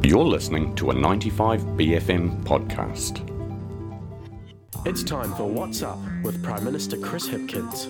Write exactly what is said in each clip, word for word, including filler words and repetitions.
You're listening to a ninety-five B F M podcast. It's time for What's Up with Prime Minister Chris Hipkins.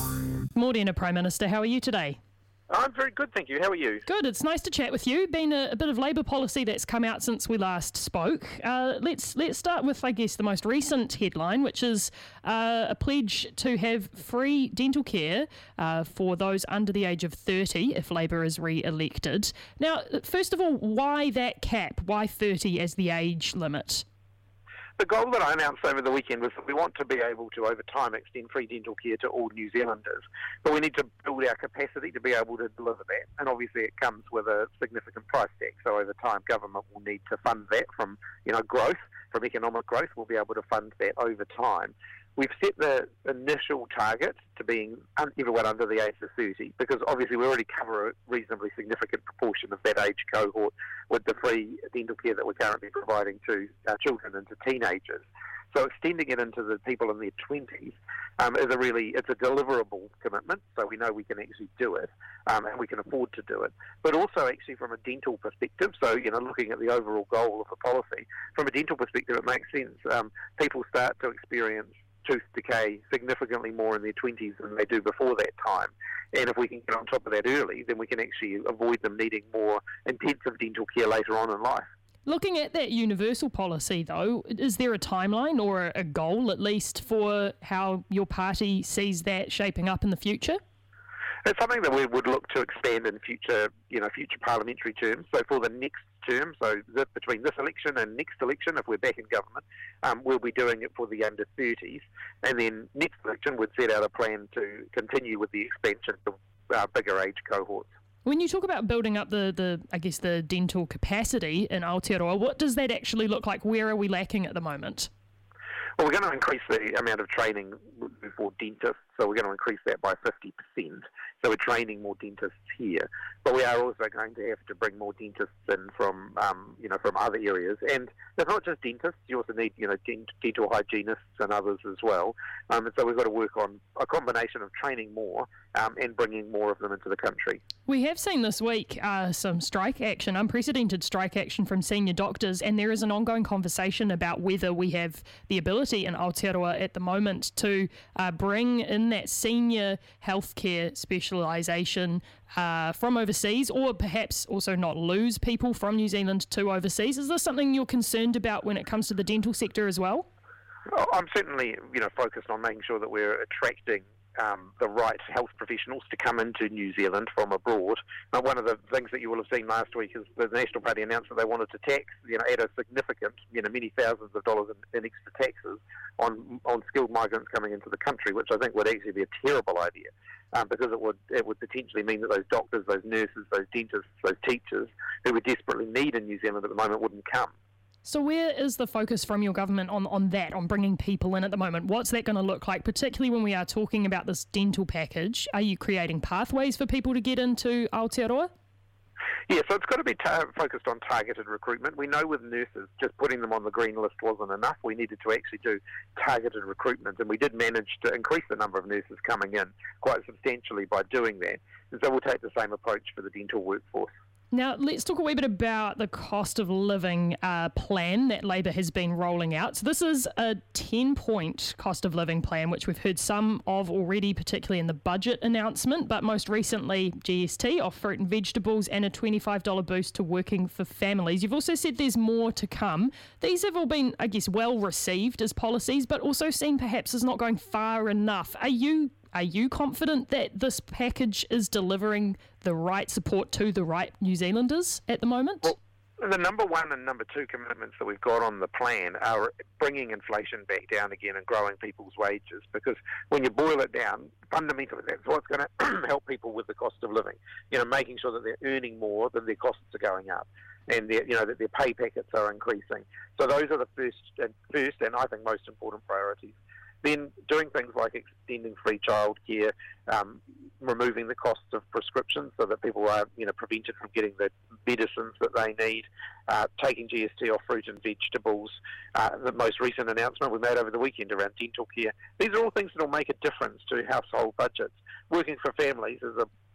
Morena, Prime Minister, how are you today? I'm very good, thank you. How are you? Good, it's nice to chat with you. Been a, a bit of Labour policy that's come out since we last spoke. Uh, let's let's start with, I guess, the most recent headline, which is uh, a pledge to have free dental care uh, for those under the age of thirty if Labour is re-elected. Now, first of all, why that cap? Why thirty as the age limit? The goal that I announced over the weekend was that we want to be able to, over time, extend free dental care to all New Zealanders. But we need to build our capacity to be able to deliver that. And obviously it comes with a significant price tag. So over time, government will need to fund that from, you know, growth, from economic growth. We'll be able to fund that over time. We've set the initial target to being everyone under the age of thirty, because obviously we already cover a reasonably significant proportion of that age cohort with the free dental care that we're currently providing to our children and to teenagers. So extending it into the people in their twenties um, is a really, it's a deliverable commitment, so we know we can actually do it um, and we can afford to do it. But also actually from a dental perspective, so, you know, looking at the overall goal of the policy, from a dental perspective it makes sense. Um, people start to experience tooth decay significantly more in their twenties than they do before that time. And if we can get on top of that early, then we can actually avoid them needing more intensive dental care later on in life. Looking at that universal policy, though, is there a timeline or a goal, at least, for how your party sees that shaping up in the future? It's something that we would look to expand in future, you know, future parliamentary terms. So for the next term, so the, between this election and next election, if we're back in government, um, we'll be doing it for the under thirties. And then next election, we'd set out a plan to continue with the expansion of uh, bigger age cohorts. When you talk about building up the, the, I guess, the dental capacity in Aotearoa, what does that actually look like? Where are we lacking at the moment? Well, we're going to increase the amount of training for dentists, so we're going to increase that by fifty percent. So we're training more dentists here, but we are also going to have to bring more dentists in from, um, you know, from other areas. And it's not just dentists; you also need, you know, dent- dental hygienists and others as well. Um, and so we've got to work on a combination of training more um, and bringing more of them into the country. We have seen this week uh, some strike action, unprecedented strike action from senior doctors, and there is an ongoing conversation about whether we have the ability in Aotearoa at the moment to uh, bring in that senior healthcare specialisation uh, from overseas, or perhaps also not lose people from New Zealand to overseas. Is this something you're concerned about when it comes to the dental sector as well? Well, I'm certainly, you know, focused on making sure that we're attracting Um, the right health professionals to come into New Zealand from abroad. Now, one of the things that you will have seen last week is the National Party announced that they wanted to tax, you know, add a significant, you know, many thousands of dollars in, in extra taxes on on skilled migrants coming into the country, which I think would actually be a terrible idea, um, because it would it would potentially mean that those doctors, those nurses, those dentists, those teachers who we desperately need in New Zealand at the moment wouldn't come. So where is the focus from your government on, on that, on bringing people in at the moment? What's that going to look like, particularly when we are talking about this dental package? Are you creating pathways for people to get into Aotearoa? Yeah, so it's got to be tar- focused on targeted recruitment. We know with nurses, just putting them on the green list wasn't enough. We needed to actually do targeted recruitment, and we did manage to increase the number of nurses coming in quite substantially by doing that. And so we'll take the same approach for the dental workforce. Now, let's talk a wee bit about the cost of living uh, plan that Labour has been rolling out. So this is a ten-point cost of living plan, which we've heard some of already, particularly in the budget announcement, but most recently G S T off fruit and vegetables and a twenty-five dollars boost to working for families. You've also said there's more to come. These have all been, I guess, well received as policies, but also seen perhaps as not going far enough. Are you Are you confident that this package is delivering the right support to the right New Zealanders at the moment? Well, the number one and number two commitments that we've got on the plan are bringing inflation back down again and growing people's wages, because when you boil it down, fundamentally that's what's going to help people with the cost of living. You know, making sure that they're earning more than their costs are going up, and their, you know, that their pay packets are increasing. So those are the first and first and I think most important priorities. Then doing things like extending free childcare, um, removing the costs of prescriptions so that people are, you know, prevented from getting the medicines that they need, uh, taking G S T off fruit and vegetables, uh, the most recent announcement we made over the weekend around dental care. These are all things that will make a difference to household budgets. Working for families is a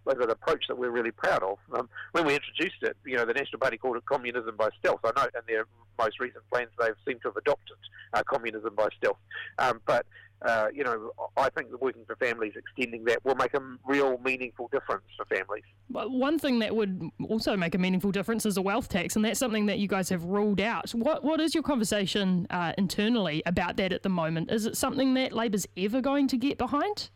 is an approach that we're really proud of. Um, when we introduced it, you know, the National Party called it communism by stealth. I know in their most recent plans they seem to have adopted uh, communism by stealth. Um, but, uh, you know, I think that Working for Families, extending that, will make a real meaningful difference for families. Well, one thing that would also make a meaningful difference is a wealth tax, and that's something that you guys have ruled out. What What is your conversation uh, internally about that at the moment? Is it something that Labour's ever going to get behind?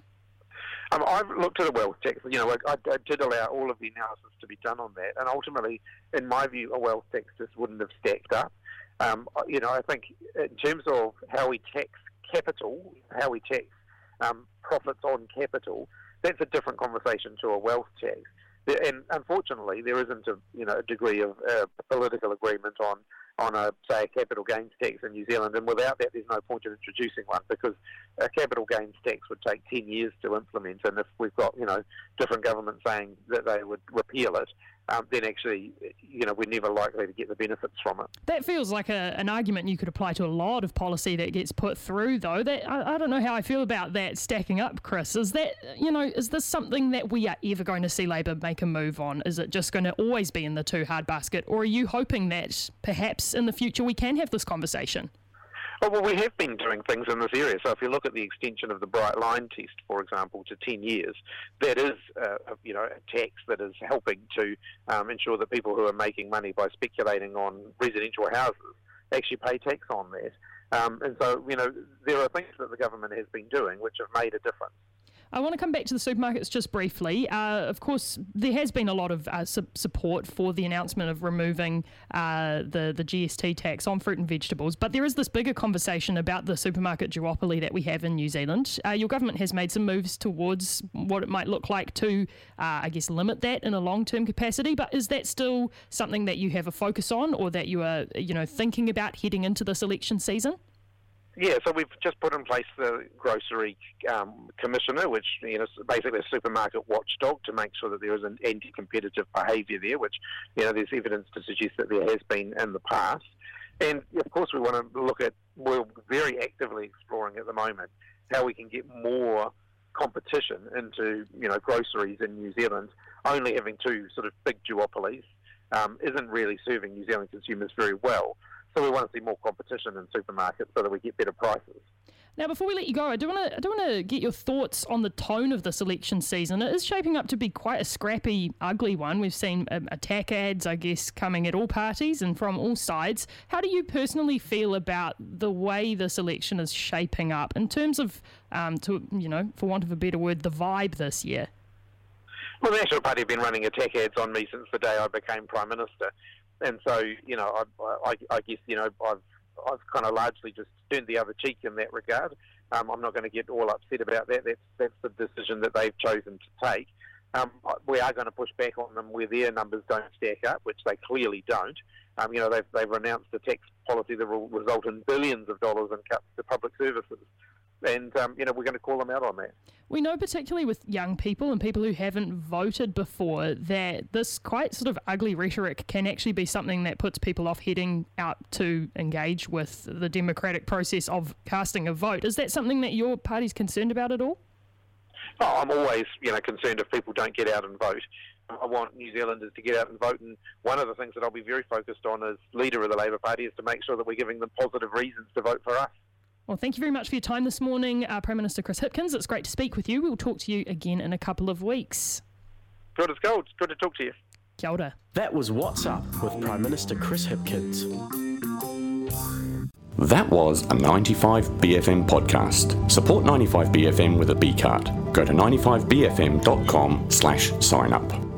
Um, I've looked at a wealth tax. You know, I, I did allow all of the analysis to be done on that, and ultimately, in my view, a wealth tax just wouldn't have stacked up. Um, you know, I think in terms of how we tax capital, how we tax um, profits on capital, that's a different conversation to a wealth tax. And unfortunately, there isn't a you know a degree of uh, political agreement on on a say a capital gains tax in New Zealand, and without that, there's no point in introducing one, because a capital gains tax would take ten years to implement, and if we've got you know different governments saying that they would repeal it, um, then actually you know we're never likely to get the benefits from it. That feels like a, an argument you could apply to a lot of policy that gets put through, though. That I, I don't know how I feel about that stacking up, Chris. Is that you know is this something that we are ever going to see Labour make a move on? Is it just going to always be in the too hard basket, or are you hoping that perhaps in the future we can have this conversation? Oh, well, we have been doing things in this area. So if you look at the extension of the Bright Line test, for example, to ten years, that is, uh, you know, a tax that is helping to um, ensure that people who are making money by speculating on residential houses actually pay tax on that. Um, and so, you know, there are things that the government has been doing which have made a difference. I want to come back to the supermarkets just briefly. Uh, of course, there has been a lot of uh, su- support for the announcement of removing uh, the, the G S T tax on fruit and vegetables, but there is this bigger conversation about the supermarket duopoly that we have in New Zealand. Uh, your government has made some moves towards what it might look like to, uh, I guess, limit that in a long-term capacity, but is that still something that you have a focus on, or that you are, you know, thinking about heading into this election season? Yeah, so we've just put in place the grocery um, commissioner, which you know is basically a supermarket watchdog to make sure that there is an anti-competitive behaviour there, which you know there's evidence to suggest that there has been in the past. And of course, we want to look at, we're very actively exploring at the moment how we can get more competition into you know groceries in New Zealand. Only having two sort of big duopolies um, isn't really serving New Zealand consumers very well. So we want to see more competition in supermarkets so that we get better prices. Now, before we let you go, I do want to I do want to get your thoughts on the tone of this election season. It is shaping up to be quite a scrappy, ugly one. We've seen um, attack ads, I guess, coming at all parties and from all sides. How do you personally feel about the way this election is shaping up in terms of, um, to you know, for want of a better word, the vibe this year? Well, the National Party have been running attack ads on me since the day I became Prime Minister. And so, you know, I, I, I guess, you know, I've I've kind of largely just turned the other cheek in that regard. Um, I'm not going to get all upset about that. That's that's the decision that they've chosen to take. Um, we are going to push back on them where their numbers don't stack up, which they clearly don't. Um, you know, they've they've announced a tax policy that will result in billions of dollars in cuts to public services. And, um, you know, we're going to call them out on that. We know, particularly with young people and people who haven't voted before, that this quite sort of ugly rhetoric can actually be something that puts people off heading out to engage with the democratic process of casting a vote. Is that something that your party's concerned about at all? Oh, I'm always, you know, concerned if people don't get out and vote. I want New Zealanders to get out and vote, and one of the things that I'll be very focused on as leader of the Labour Party is to make sure that we're giving them positive reasons to vote for us. Well, thank you very much for your time this morning, uh, Prime Minister Chris Hipkins. It's great to speak with you. We'll talk to you again in a couple of weeks. Good as gold. It's good to talk to you. Kia ora. That was What's Up with Prime Minister Chris Hipkins. That was a ninety-five B F M podcast. Support ninety-five B F M with a B card. Go to ninety-five B F M dot com slash sign up.